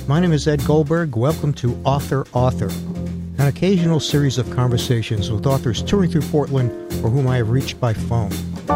My name is Ed Goldberg. Welcome to Author, an occasional series of conversations with authors touring through Portland or whom I have reached by phone.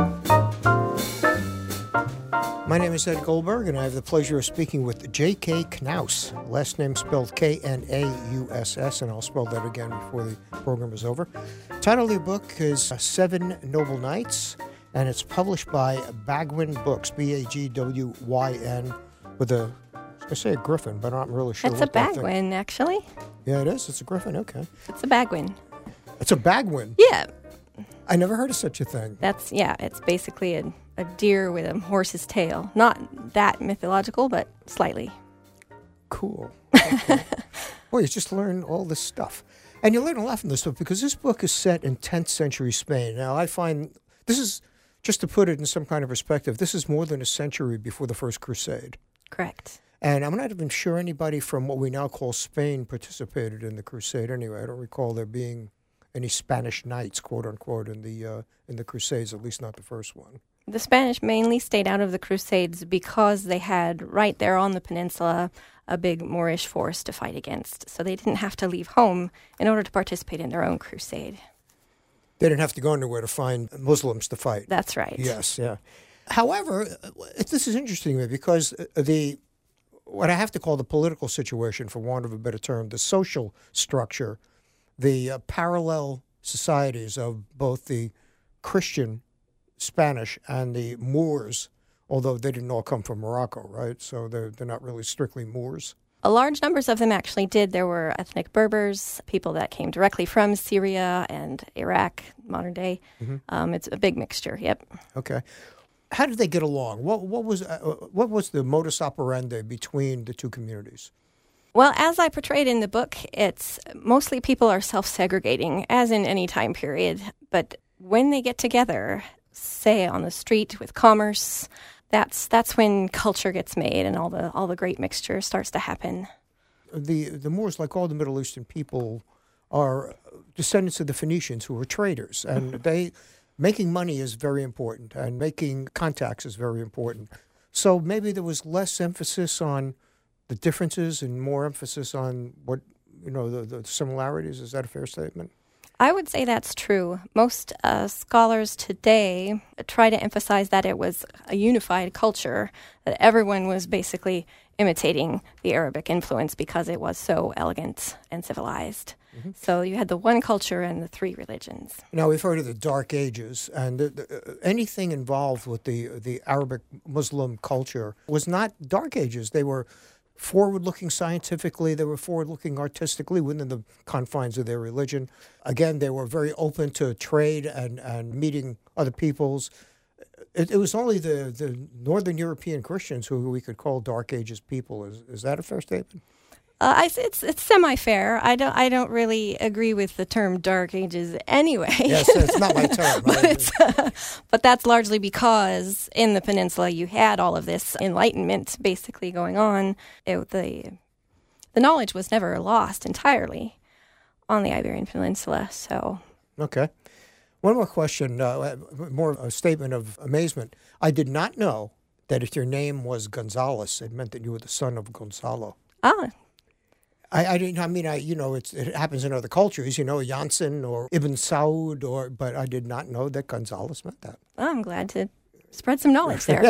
My name is Ed Goldberg, and I have the pleasure of speaking with J.K. Knaus, last name spelled K-N-A-U-S-S, and I'll spell that again before the program is over. The title of the book is Seven Noble Knights, and it's published by Bagwin Books, B-A-G-W-Y-N, with I say a griffin, but I'm not really sure. It's a Bagwin, actually. Yeah, it is. It's a griffin. Okay. It's a Bagwin. It's a Bagwin? Yeah. I never heard of such a thing. It's basically a deer with a horse's tail. Not that mythological, but slightly. Cool. Okay. Well, you just learn all this stuff. And you learn a lot from this book because this book is set in 10th century Spain. Now, I find this is, just to put it in some kind of perspective, this is more than a century before the First Crusade. Correct. And I'm not even sure anybody from what we now call Spain participated in the Crusade anyway. I don't recall there being any Spanish knights, quote unquote, in the Crusades, at least not the first one. The Spanish mainly stayed out of the Crusades because they had, right there on the peninsula, a big Moorish force to fight against. So they didn't have to leave home in order to participate in their own crusade. They didn't have to go anywhere to find Muslims to fight. That's right. Yes, yeah. However, this is interesting to me because what I have to call the political situation, for want of a better term, the social structure, the parallel societies of both the Christian Spanish and the Moors, although they didn't all come from Morocco, right? So they're not really strictly Moors. A large numbers of them actually did. There were ethnic Berbers, people that came directly from Syria and Iraq, modern day. Mm-hmm. It's a big mixture, yep. Okay. How did they get along? What was the modus operandi between the two communities? Well, as I portrayed in the book, it's mostly people are self-segregating, as in any time period. But when they get together, say on the street with commerce, that's when culture gets made and all the great mixture starts to happen. The Moors, like all the Middle Eastern people, are descendants of the Phoenicians who were traders, and making money is very important, and making contacts is very important. So maybe there was less emphasis on the differences and more emphasis on the similarities. Is that a fair statement? I would say that's true. Most scholars today try to emphasize that it was a unified culture, that everyone was basically imitating the Arabic influence because it was so elegant and civilized. Mm-hmm. So you had the one culture and the three religions. Now, we've heard of the Dark Ages, and anything involved with the Arabic Muslim culture was not Dark Ages. They were forward-looking scientifically, they were forward-looking artistically within the confines of their religion. Again, they were very open to trade and meeting other peoples. It was only the Northern European Christians who we could call Dark Ages people. Is that a fair statement? It's semi-fair. I don't really agree with the term Dark Ages anyway. Yes, it's not my term. But that's largely because in the peninsula you had all of this enlightenment basically going on. The knowledge was never lost entirely on the Iberian Peninsula. So okay. One more question, more a statement of amazement. I did not know that if your name was Gonzalez, it meant that you were the son of Gonzalo. Ah. I didn't. I mean, it happens in other cultures, Janssen or Ibn Saud, but I did not know that Gonzalez meant that. Oh, I'm glad to spread some knowledge there.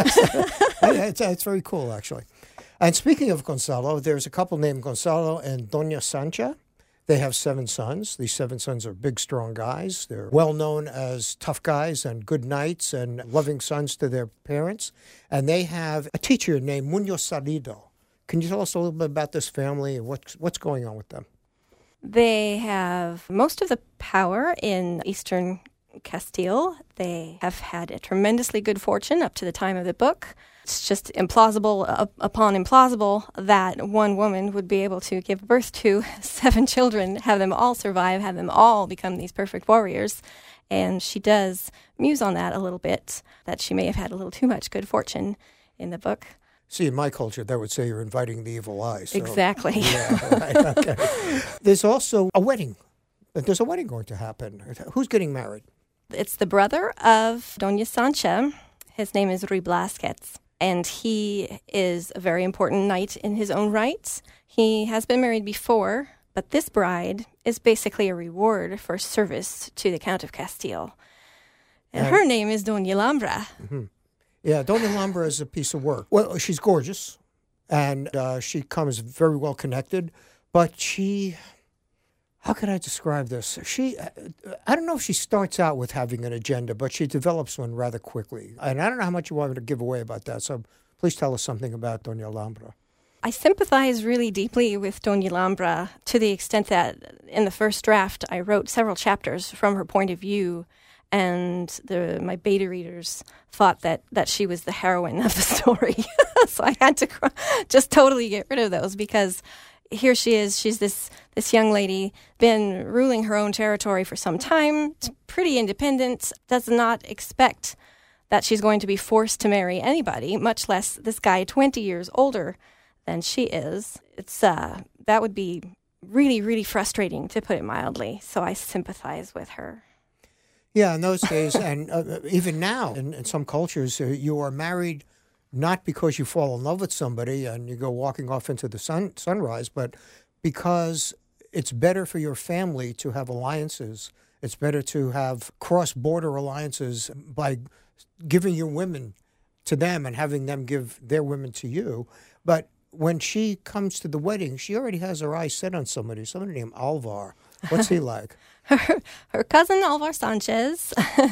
It's very cool, actually. And speaking of Gonzalo, there's a couple named Gonzalo and Doña Sancha. They have 7 sons. These 7 sons are big, strong guys. They're well known as tough guys and good knights and loving sons to their parents. And they have a teacher named Muñoz Salido. Can you tell us a little bit about this family and what's going on with them? They have most of the power in eastern Castile. They have had a tremendously good fortune up to the time of the book. It's just implausible upon implausible that one woman would be able to give birth to 7 children, have them all survive, have them all become these perfect warriors. And she does muse on that a little bit, that she may have had a little too much good fortune in the book. See, in my culture, that would say you're inviting the evil eye. So. Exactly. Yeah, right, okay. There's also a wedding. There's a wedding going to happen. Who's getting married? It's the brother of Doña Sancha. His name is Ruy Blasquez. and he is a very important knight in his own right. He has been married before, but this bride is basically a reward for service to the Count of Castile. And her name is Doña Alhambra. Mm-hmm. Yeah, Doña Alhambra is a piece of work. Well, she's gorgeous, and she comes very well connected, but she... How could I describe this? I don't know if she starts out with having an agenda, but she develops one rather quickly. And I don't know how much you want me to give away about that, so please tell us something about Doña Alhambra. I sympathize really deeply with Doña Alhambra to the extent that in the first draft I wrote several chapters from her point of view, and my beta readers thought that she was the heroine of the story. So I had to just totally get rid of those, because here she is. She's this young lady, been ruling her own territory for some time, pretty independent, does not expect that she's going to be forced to marry anybody, much less this guy 20 years older than she is. It's that would be really, really frustrating, to put it mildly. So I sympathize with her. Yeah, in those days, and even now, in some cultures, you are married not because you fall in love with somebody and you go walking off into the sunrise, but because it's better for your family to have alliances. It's better to have cross-border alliances by giving your women to them and having them give their women to you. But when she comes to the wedding, she already has her eyes set on somebody named Alvar. What's he like? Her cousin, Alvar Sanchez.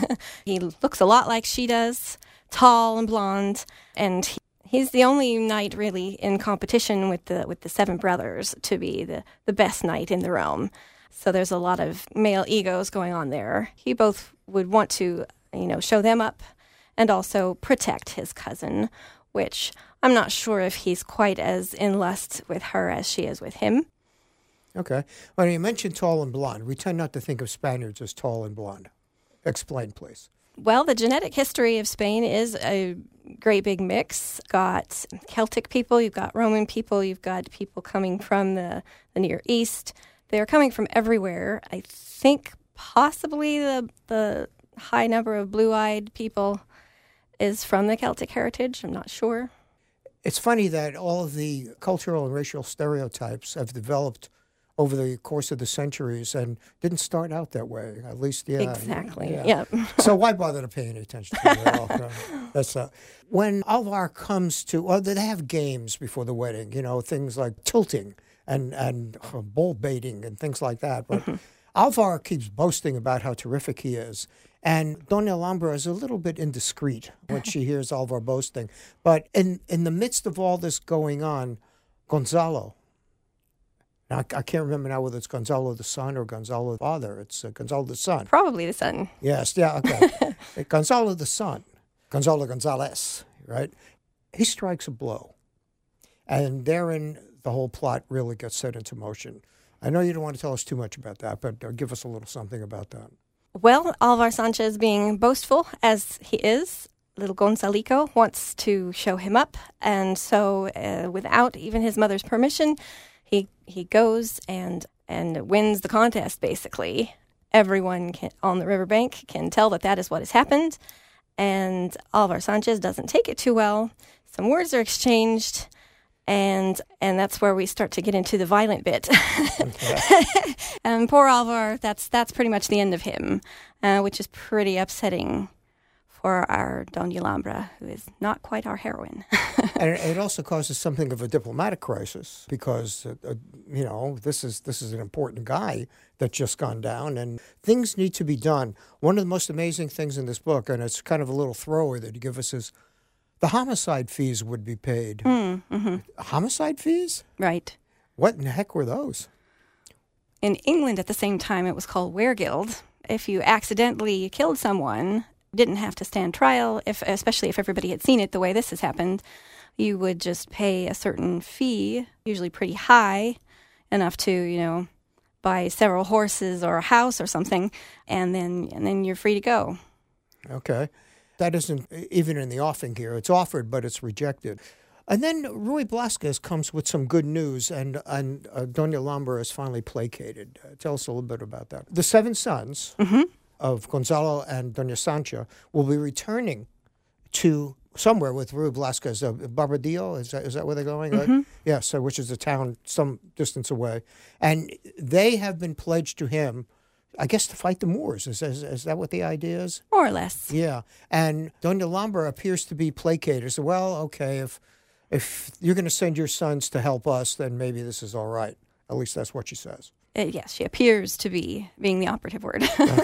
He looks a lot like she does, tall and blonde, and he's the only knight really in competition with the seven brothers to be the best knight in the realm. So there's a lot of male egos going on there. He both would want to, show them up and also protect his cousin, which I'm not sure if he's quite as in lust with her as she is with him. Okay. Well, you mentioned tall and blonde. We tend not to think of Spaniards as tall and blonde. Explain, please. Well, the genetic history of Spain is a great big mix. You've got Celtic people, you've got Roman people, you've got people coming from the Near East. They're coming from everywhere. I think possibly the high number of blue-eyed people is from the Celtic heritage. I'm not sure. It's funny that all of the cultural and racial stereotypes have developed over the course of the centuries and didn't start out that way, at least, yeah. Exactly, yeah. So why bother to pay any attention to it at all? That's when Alvar comes to, they have games before the wedding, things like tilting and bull baiting and things like that. But Alvar keeps boasting about how terrific he is. And Doña Alhambra is a little bit indiscreet when she hears Alvar boasting. But in the midst of all this going on, Gonzalo, now, I can't remember now whether it's Gonzalo the son or Gonzalo the father. It's Gonzalo the son. Probably the son. Yes, yeah, okay. Gonzalo the son, Gonzalo Gonzalez, right? He strikes a blow. And therein, the whole plot really gets set into motion. I know you don't want to tell us too much about that, but give us a little something about that. Well, Alvar Sanchez, being boastful as he is, little Gonzalico wants to show him up. And so, without even his mother's permission, he goes and wins the contest, basically. Everyone on the riverbank can tell that is what has happened. And Alvar Sanchez doesn't take it too well. Some words are exchanged, and that's where we start to get into the violent bit. And poor Alvar, that's pretty much the end of him, which is pretty upsetting for our Doña Alhambra, who is not quite our heroine. And it also causes something of a diplomatic crisis because, this is an important guy that's just gone down, and things need to be done. One of the most amazing things in this book, and it's kind of a little throwaway that you give us, is the homicide fees would be paid. Mm-hmm. Homicide fees? Right. What in the heck were those? In England at the same time, it was called weregild. If you accidentally killed someone, didn't have to stand trial, especially if everybody had seen it the way this has happened, you would just pay a certain fee, usually pretty high, enough to, buy several horses or a house or something, and then you're free to go. Okay. That isn't even in the offing here. It's offered, but it's rejected. And then Ruy Blasquez comes with some good news, and Doña Alhambra is finally placated. Tell us a little bit about that. The seven sons of Gonzalo and Doña Sancha will be returning to somewhere with Ruy Blasquez. Barbadillo, is that where they're going? Mm-hmm. Yeah, so which is a town some distance away. And they have been pledged to him, I guess, to fight the Moors. Is that what the idea is? More or less. Yeah. And Doña Lambra appears to be placated. So, well, okay, if you're going to send your sons to help us, then maybe this is all right. At least that's what she says. Yes, she appears to be being the operative word.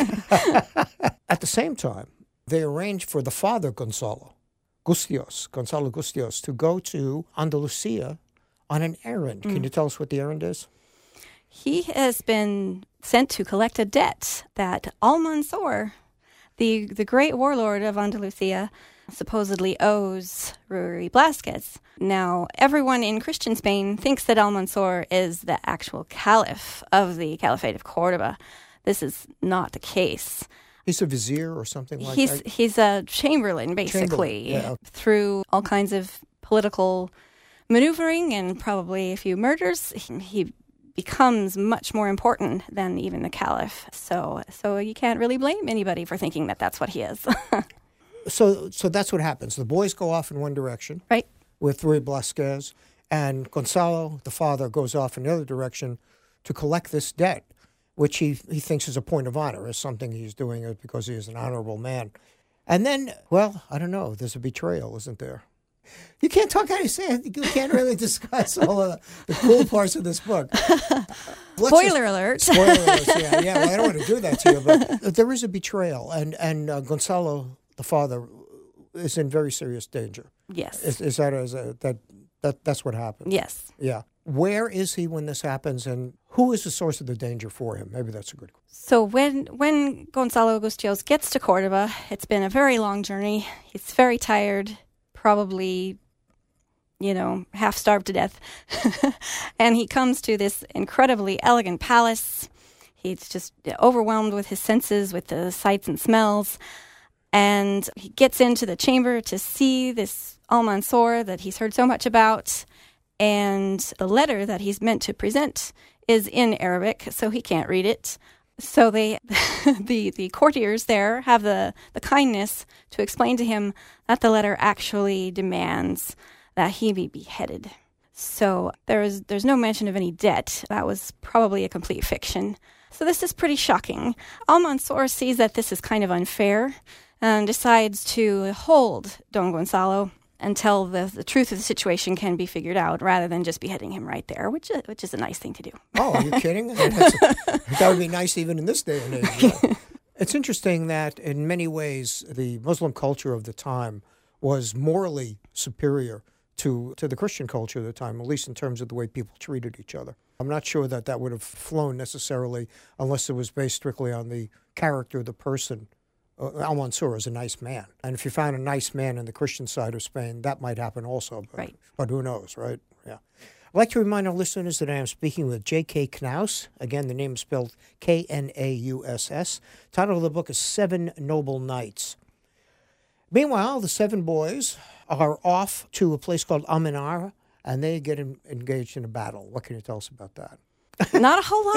At the same time, they arranged for the father, Gonzalo Gustios, to go to Andalusia on an errand. Can you tell us what the errand is? He has been sent to collect a debt that Almanzor, the great warlord of Andalusia, supposedly owes Ruy Blasquez. Now, everyone in Christian Spain thinks that Almanzor is the actual caliph of the Caliphate of Cordoba. This is not the case. He's a vizier or something like that? He's a chamberlain, basically, through all kinds of political maneuvering and probably a few murders. He becomes much more important than even the caliph. So you can't really blame anybody for thinking that that's what he is. So that's what happens. The boys go off in one direction, right, with Ruy Blasquez, and Gonzalo, the father, goes off in the other direction to collect this debt, which he thinks is a point of honor, is something he's doing it because he is an honorable man. And then, well, I don't know, there's a betrayal, isn't there? You can't talk how you say it. You can't really discuss all of the cool parts of this book. Spoiler alert. Spoiler alert, yeah. Well, I don't want to do that to you, but there is a betrayal, and Gonzalo, the father, is in very serious danger. Yes. That's what happens? Yes. Yeah. Where is he when this happens, and who is the source of the danger for him? Maybe that's a good question. So when Gonzalo Gustios gets to Cordoba, it's been a very long journey. He's very tired, probably, half starved to death. And he comes to this incredibly elegant palace. He's just overwhelmed with his senses, with the sights and smells. And he gets into the chamber to see this Almanzor that he's heard so much about. And the letter that he's meant to present is in Arabic, so he can't read it. So the courtiers there have the kindness to explain to him that the letter actually demands that he be beheaded. So there's no mention of any debt. That was probably a complete fiction. So this is pretty shocking. Almanzor sees that this is kind of unfair and decides to hold Don Gonzalo until the truth of the situation can be figured out, rather than just beheading him right there, which is a nice thing to do. Oh, are you kidding? That would be nice even in this day and age. Yeah. It's interesting that in many ways the Muslim culture of the time was morally superior to the Christian culture of the time, at least in terms of the way people treated each other. I'm not sure that would have flown necessarily unless it was based strictly on the character of the person. Almanzor is a nice man. And if you found a nice man in the Christian side of Spain, that might happen also. But, right. But who knows, right? Yeah. I'd like to remind our listeners that I am speaking with J.K. Knaus. Again, the name is spelled Knauss. Title of the book is Seven Noble Knights. Meanwhile, the seven boys are off to a place called Almenar, and they get engaged in a battle. What can you tell us about that? Not a whole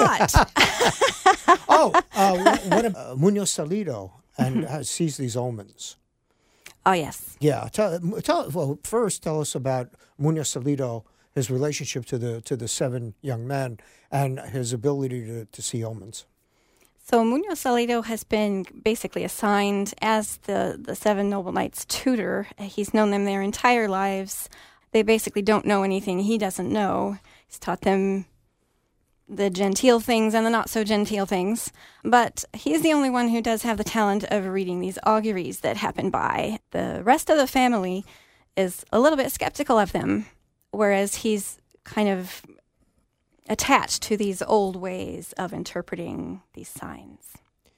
lot. Munoz Salido and sees these omens. Oh, yes. Yeah. First tell us about Munoz Salido, his relationship to the seven young men, and his ability to see omens. So Munoz Salido has been basically assigned as the seven noble knights' tutor. He's known them their entire lives. They basically don't know anything he doesn't know. He's taught them the genteel things and the not-so-genteel things. But he's the only one who does have the talent of reading these auguries that happen by. The rest of the family is a little bit skeptical of them, whereas he's kind of attached to these old ways of interpreting these signs.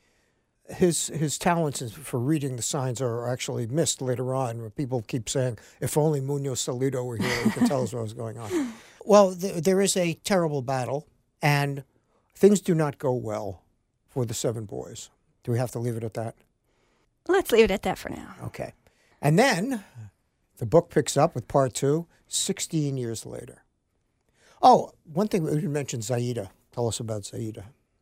His talents for reading the signs are actually missed later on, where people keep saying, if only Munoz Salido were here, he could tell us what was going on. Well, there is a terrible battle, and things do not go well for the seven boys. Do we have to leave it at that? Let's leave it at that for now. Okay. And then the book picks up with part 2, 16 years later. Oh, one thing we didn't mention, Zaida. Tell us about Zaida.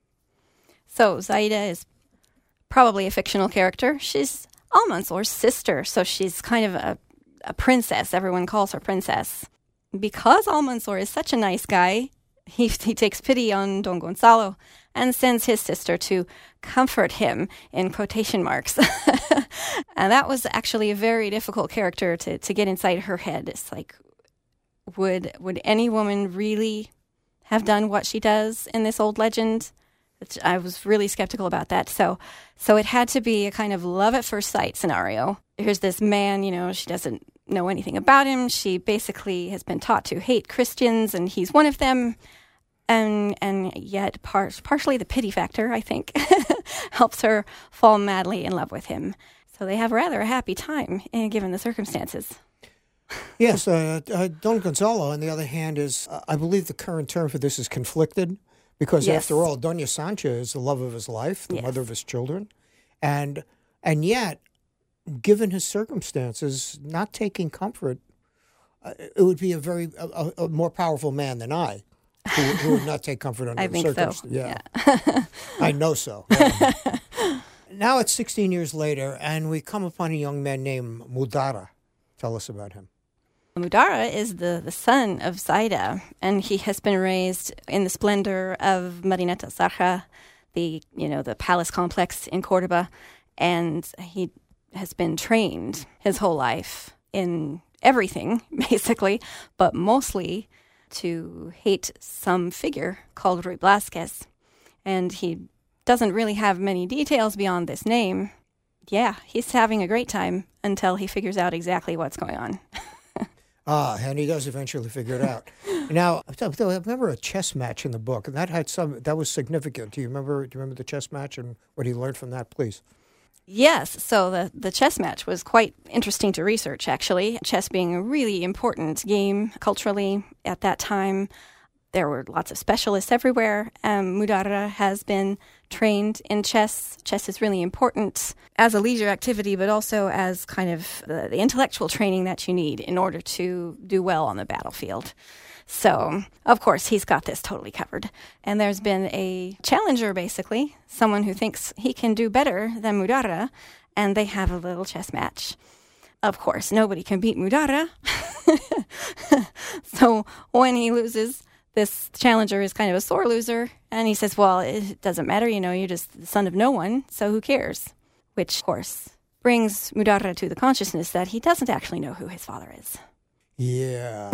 So Zaida is probably a fictional character. She's Almanzor's sister, so she's kind of a princess. Everyone calls her princess. Because Almanzor is such a nice guy, he takes pity on Don Gonzalo and sends his sister to comfort him, in quotation marks. And that was actually a very difficult character to get inside her head. It's like, would any woman really have done what she does in this old legend? I was really skeptical about that. So it had to be a kind of love at first sight scenario. Here's this man, she doesn't know anything about him. She basically has been taught to hate Christians, and he's one of them. And yet partially the pity factor, I think, helps her fall madly in love with him. So they have rather a happy time, given the circumstances. Yes, Don Gonzalo, on the other hand, is, I believe the current term for this is conflicted, because Yes. after all, Doña Sancha is the love of his life, the Yes. mother of his children, and yet, given his circumstances, not taking comfort, it would be a more powerful man than I, who would not take comfort under I the think so. circumstances. Yeah. I know so. Yeah. Now it's 16 years later, and we come upon a young man named Mudara. Tell us about him. Mudara is the son of Zaida, and he has been raised in the splendor of Marineta Zarja, the palace complex in Cordoba, and he has been trained his whole life in everything, basically, but mostly to hate some figure called Ruy Blasquez. And he doesn't really have many details beyond this name. Yeah, he's having a great time until he figures out exactly what's going on. And he does eventually figure it out. Now, I remember a chess match in the book, and that was significant. Do you remember the chess match and what he learned from that, please? Yes, so the chess match was quite interesting to research, actually. Chess being a really important game culturally at that time. There were lots of specialists everywhere. Mudara has been trained in chess. Chess is really important as a leisure activity, but also as kind of the intellectual training that you need in order to do well on the battlefield. So, of course, he's got this totally covered. And there's been a challenger, basically, someone who thinks he can do better than Mudara, and they have a little chess match. Of course, nobody can beat Mudara. So when he loses, this challenger is kind of a sore loser, and he says, well, it doesn't matter, you're just the son of no one, so who cares? Which, of course, brings Mudara to the consciousness that he doesn't actually know who his father is. Yeah.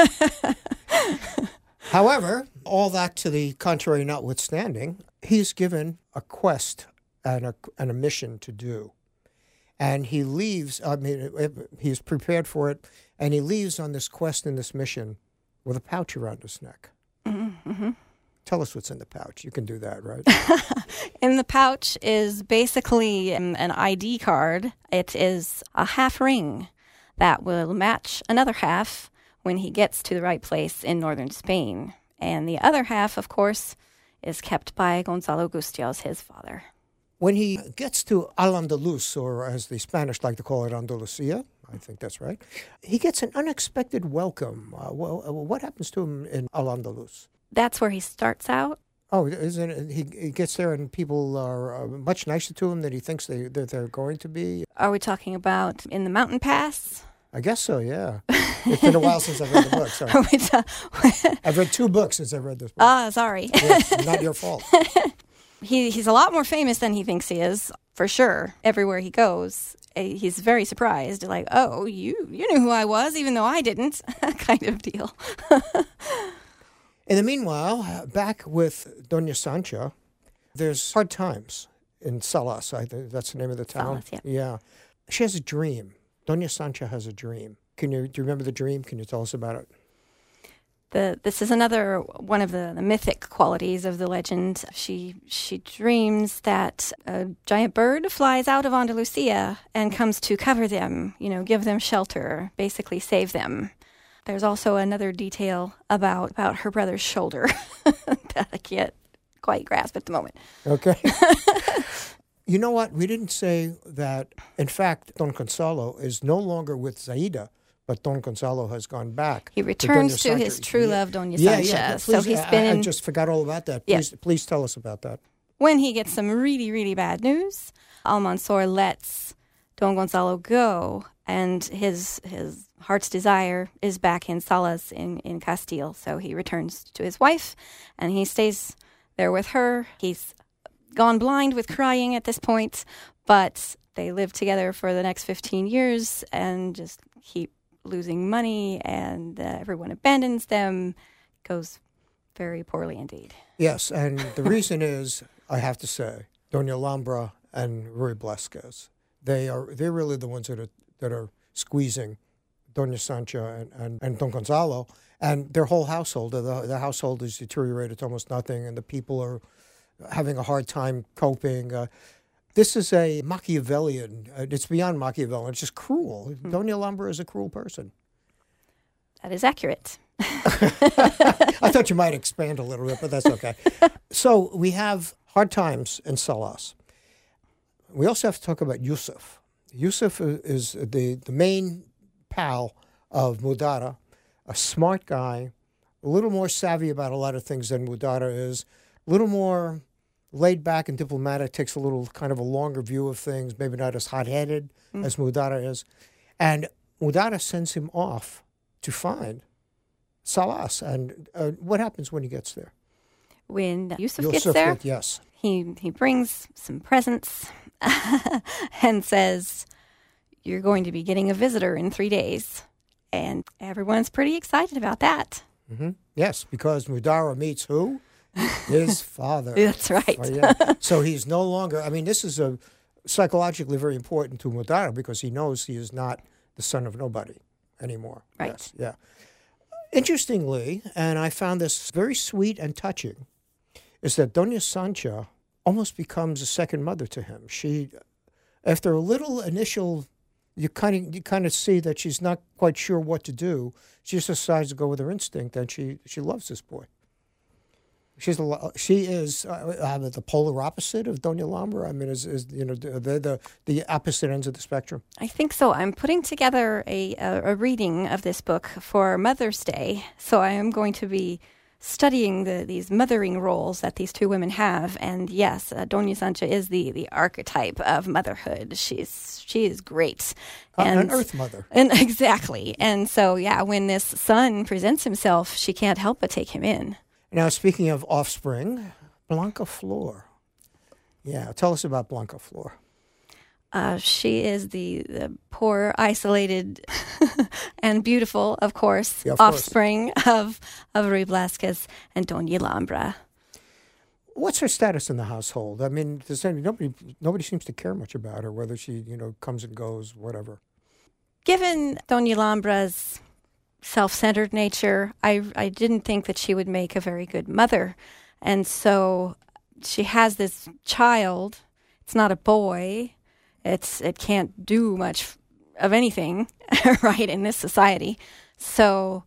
However, all that to the contrary notwithstanding, he's given a quest and a mission to do. And he leaves, he's prepared for it, and he leaves on this quest and this mission with a pouch around his neck. Mm-hmm. Tell us what's in the pouch. You can do that, right? In the pouch is basically an ID card. It is a half ring that will match another half when he gets to the right place in northern Spain. And the other half, of course, is kept by Gonzalo Gustios, his father. When he gets to Al-Andalus, or as the Spanish like to call it, Andalusia, I think that's right, he gets an unexpected welcome. What happens to him in Al-Andalus? That's where he starts out. Oh, isn't it? He gets there and people are much nicer to him than he thinks that they're going to be? Are we talking about in the mountain pass? I guess so, yeah. It's been a while since I've read the book. Sorry. I've read 2 books since I've read this book. Sorry. Yes, not your fault. He's a lot more famous than he thinks he is, for sure. Everywhere he goes, he's very surprised. Like, oh, you knew who I was, even though I didn't, kind of deal. In the meanwhile, back with Doña Sancha, there's hard times in Salas. I think that's the name of the town. Salas, yeah. She has a dream. Doña Sancha has a dream. Do you remember the dream? Can you tell us about it? This is another one of the mythic qualities of the legend. She dreams that a giant bird flies out of Andalusia and comes to cover them, give them shelter, basically save them. There's also another detail about her brother's shoulder that I can't quite grasp at the moment. Okay. You know what? We didn't say that, in fact, Don Gonzalo is no longer with Zaida, but Don Gonzalo has gone back. He returns to his true love, Doña Sancha. Yeah. Please, so he's been I just forgot all about that. Please tell us about that. When he gets some really, really bad news, Almanzor lets Don Gonzalo go, and his heart's desire is back in Salas in Castile. So he returns to his wife, and he stays there with her. He's gone blind with crying at this point, but they live together for the next 15 years and just keep losing money, and everyone abandons them. It goes very poorly indeed. Yes, and the reason is, I have to say, Doña Alhambra and Ruy Blasquez, they're really the ones that are squeezing Doña Sancha and Don Gonzalo, and their whole household. The household is deteriorated to almost nothing, and the people are having a hard time coping. This is a Machiavellian. It's beyond Machiavellian. It's just cruel. Doña Alhambra is a cruel person. That is accurate. I thought you might expand a little bit, but that's okay. So we have hard times in Salas. We also have to talk about Yusuf. Yusuf is the main pal of Mudara, a smart guy, a little more savvy about a lot of things than Mudara is, a little more laid back and diplomatic, takes a little kind of a longer view of things, maybe not as hot-headed as Mudara is. And Mudara sends him off to find Salas. And what happens when he gets there? When Yusuf gets there, yes. He brings some presents and says, "You're going to be getting a visitor in 3 days." And everyone's pretty excited about that. Mm-hmm. Yes, because Mudara meets who? His father. That's right. Oh, yeah. So he's no longer, this is psychologically very important to Mudara because he knows he is not the son of nobody anymore. Right. Yes, yeah. Interestingly, and I found this very sweet and touching, is that Doña Sancha almost becomes a second mother to him. She, after a little initial, you kind of see that she's not quite sure what to do. She just decides to go with her instinct, and she loves this boy. She is the polar opposite of Doña Alhambra. They're the opposite ends of the spectrum. I think so. I'm putting together a reading of this book for Mother's Day, so I am going to be studying these mothering roles that these two women have. And yes, Doña Sancha is the archetype of motherhood. She is great. An earth mother. And exactly. And so, yeah, when this son presents himself, she can't help but take him in. Now, speaking of offspring, Blanca Flor. Yeah, tell us about Blanca Flor. She is the poor, isolated, and beautiful, of course, offspring of Ruy Blasquez and Doña Alhambra. What's her status in the household? Nobody seems to care much about her, whether she comes and goes, whatever. Given Doña Alhambra's self-centered nature, I didn't think that she would make a very good mother. And so she has this child. It's not a boy. It can't do much of anything, right, in this society. So,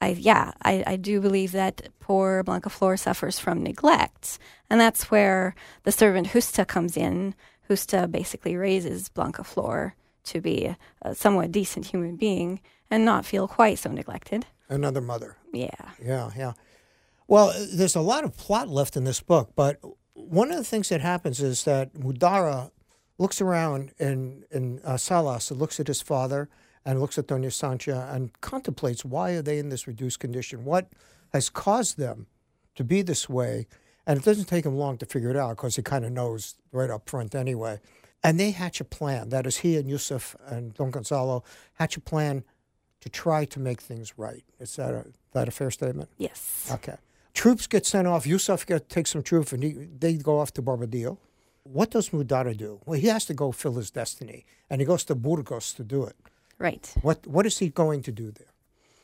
I do believe that poor Blanca Flor suffers from neglect. And that's where the servant Justa comes in. Justa basically raises Blanca Flor to be a somewhat decent human being and not feel quite so neglected. Another mother. Yeah. Yeah. Well, there's a lot of plot left in this book, but one of the things that happens is that Mudara looks around in Salas, looks at his father and looks at Doña Sancha and contemplates, why are they in this reduced condition? What has caused them to be this way? And it doesn't take him long to figure it out because he kind of knows right up front anyway. And they hatch a plan. That is, he and Yusuf and Don Gonzalo hatch a plan to try to make things right. Is that a fair statement? Yes. Okay. Troops get sent off. Yusuf takes some troops, and they go off to Barbadillo. What does Mudara do? Well, he has to go fill his destiny, and he goes to Burgos to do it. Right. What is he going to do there?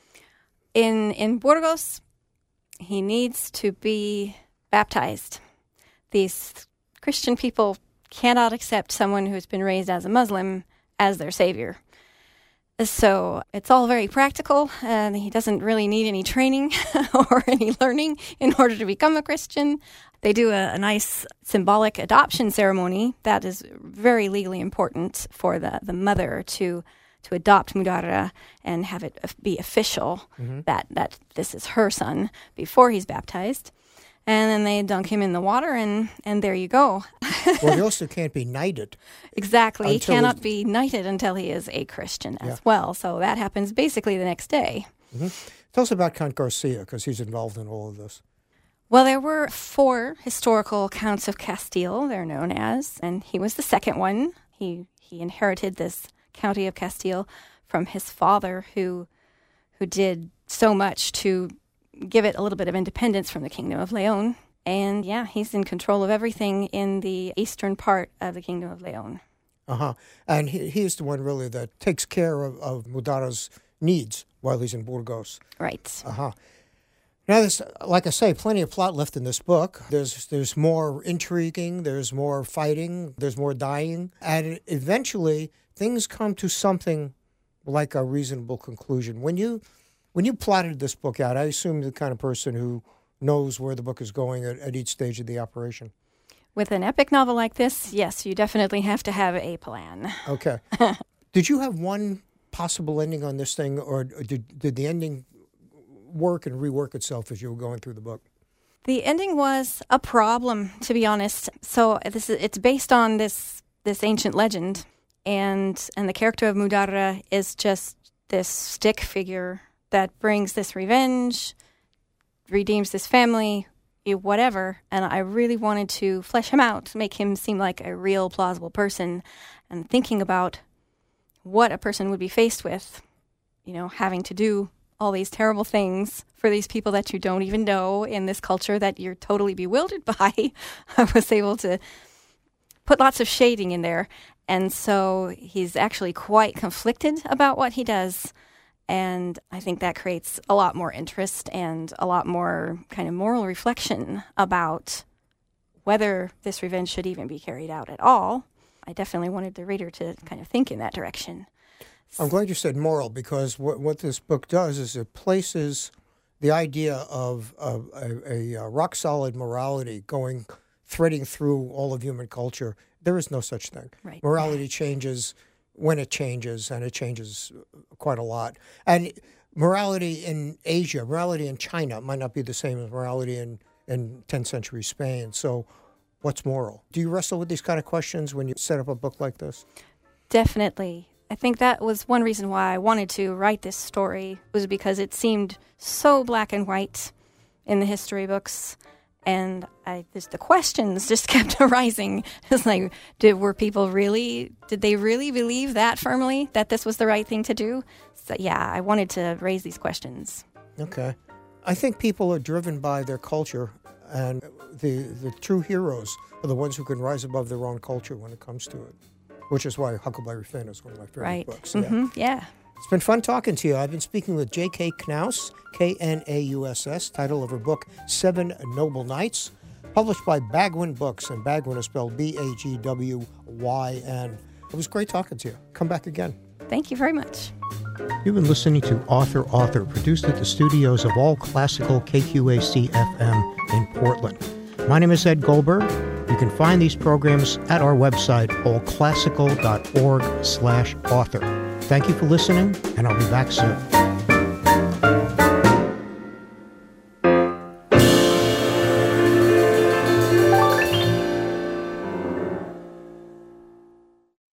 In Burgos, he needs to be baptized. These Christian people cannot accept someone who's been raised as a Muslim as their savior. So it's all very practical, and he doesn't really need any training or any learning in order to become a Christian. They do a nice symbolic adoption ceremony that is very legally important for the mother to adopt Mudara and have it be official that this is her son before he's baptized. and then they dunk him in the water, and there you go. Well, he also can't be knighted. Exactly. He cannot be knighted until he is a Christian as well. So that happens basically the next day. Mm-hmm. Tell us about Count Garcia, because he's involved in all of this. Well, there were 4 historical counts of Castile, they're known as, and he was the second one. He inherited this county of Castile from his father, who did so much to give it a little bit of independence from the Kingdom of Leon. And yeah, he's in control of everything in the eastern part of the Kingdom of Leon. Uh-huh. And he's the one really that takes care of Mudara's needs while he's in Burgos. Right. Uh-huh. Now, there's, like I say, plenty of plot left in this book. There's more intriguing, there's more fighting, there's more dying. And eventually, things come to something like a reasonable conclusion. When you plotted this book out, I assume you're the kind of person who knows where the book is going at each stage of the operation. With an epic novel like this, yes, you definitely have to have a plan. Okay. Did you have one possible ending on this thing, or did the ending work and rework itself as you were going through the book? The ending was a problem, to be honest. So it's based on this ancient legend, and the character of Mudara is just this stick figure that brings this revenge, redeems this family, whatever. And I really wanted to flesh him out, make him seem like a real plausible person, and thinking about what a person would be faced with, having to do all these terrible things for these people that you don't even know in this culture that you're totally bewildered by. I was able to put lots of shading in there. And so he's actually quite conflicted about what he does. And I think that creates a lot more interest and a lot more kind of moral reflection about whether this revenge should even be carried out at all. I definitely wanted the reader to kind of think in that direction. I'm glad you said moral, because what this book does is it places the idea of a rock-solid morality threading through all of human culture. There is no such thing. Right. Morality changes when it changes, and it changes quite a lot. And morality in Asia, morality in China might not be the same as morality in 10th century Spain. So what's moral? Do you wrestle with these kind of questions when you set up a book like this? Definitely. I think that was one reason why I wanted to write this story, was because it seemed so black and white in the history books. And the questions just kept arising. It's like, did they really believe that firmly, that this was the right thing to do? So yeah, I wanted to raise these questions. Okay. I think people are driven by their culture, and the true heroes are the ones who can rise above their own culture when it comes to it, which is why Huckleberry Finn is one of my favorite books. Mm-hmm. Yeah. It's been fun talking to you. I've been speaking with J.K. Knaus, Knauss, title of her book, 7 Noble Knights, published by Bagwin Books, and Bagwin is spelled Bagwyn. It was great talking to you. Come back again. Thank you very much. You've been listening to Author, produced at the studios of All Classical KQAC-FM in Portland. My name is Ed Goldberg. You can find these programs at our website, allclassical.org/author. Thank you for listening, and I'll be back soon.